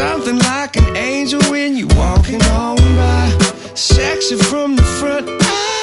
something like an angel when you're walking on by. Sexy from the front.